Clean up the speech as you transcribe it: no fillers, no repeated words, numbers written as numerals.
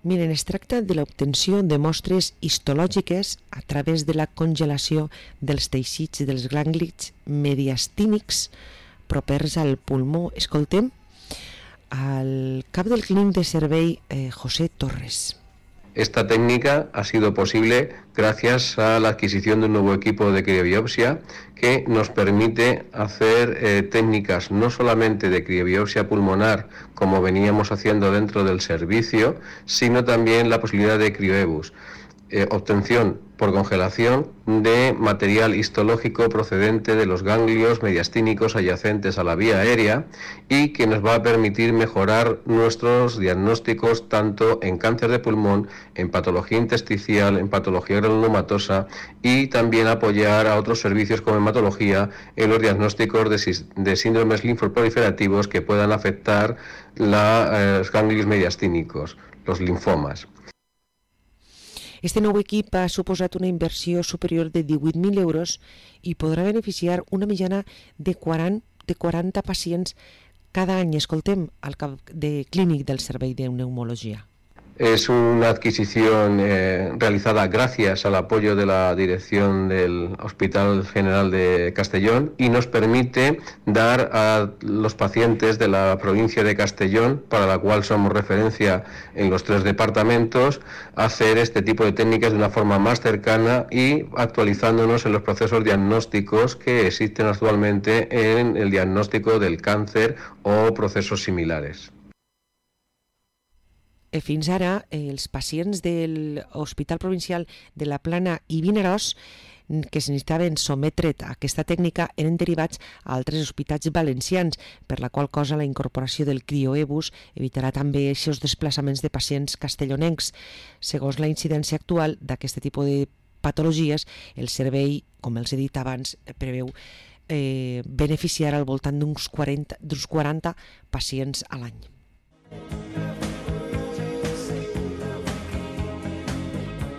Miren, es tracta de l'obtenció de mostres histològiques a través de la congelació dels teixits dels ganglis mediastínics propers al pulmó. Escoltem al cap del Clínic de Cervell, José Torres. Esta técnica ha sido posible gracias a la adquisición de un nuevo equipo de criobiopsia que nos permite hacer técnicas no solamente de criobiopsia pulmonar como veníamos haciendo dentro del servicio, sino también la posibilidad de crioebus, obtención por congelación de material histológico procedente de los ganglios mediastínicos adyacentes a la vía aérea y que nos va a permitir mejorar nuestros diagnósticos tanto en cáncer de pulmón, en patología intersticial, en patología granulomatosa y también apoyar a otros servicios como hematología en los diagnósticos de síndromes linfoproliferativos que puedan afectar los ganglios mediastínicos, los linfomas. Este nou equip ha suposat una inversió superior de 18.000 euros i podrà beneficiar una mitjana de 40 pacients cada any. Escoltem al cap de Clínic del Servei de Pneumologia. Es una adquisición realizada gracias al apoyo de la dirección del Hospital General de Castellón y nos permite dar a los pacientes de la provincia de Castellón, para la cual somos referencia en los 3 departamentos, hacer este tipo de técnicas de una forma más cercana y actualizándonos en los procesos diagnósticos que existen actualmente en el diagnóstico del cáncer o procesos similares. Fins ara, els pacients de l'Hospital Provincial de la Plana i Vinaròs que se necessitaven sometre a aquesta tècnica eren derivats a altres hospitals valencians, per la qual cosa la incorporació del crioebus evitarà també aquests desplaçaments de pacients castellonencs. Segons la incidència actual d'aquest tipus de patologies, el servei, com els he dit abans, preveu beneficiar al voltant d'uns 40 pacients a l'any.